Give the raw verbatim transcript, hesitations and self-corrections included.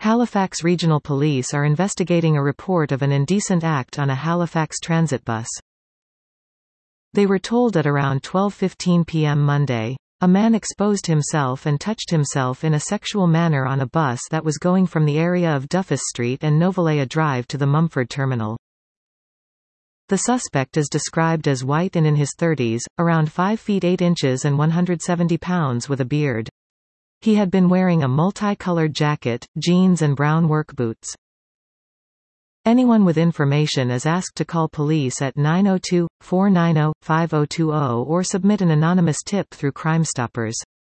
Halifax Regional Police are investigating a report of an indecent act on a Halifax transit bus. They were told at around twelve fifteen p m Monday. A man exposed himself and touched himself in a sexual manner on a bus that was going from the area of Duffus Street and Novalea Drive to the Mumford Terminal. The suspect is described as white and in his thirties, around five feet eight inches and one hundred seventy pounds with a beard. He had been wearing a multicolored jacket, jeans and brown work boots. Anyone with information is asked to call police at nine oh two, four nine oh, five oh two oh or submit an anonymous tip through Crime Stoppers.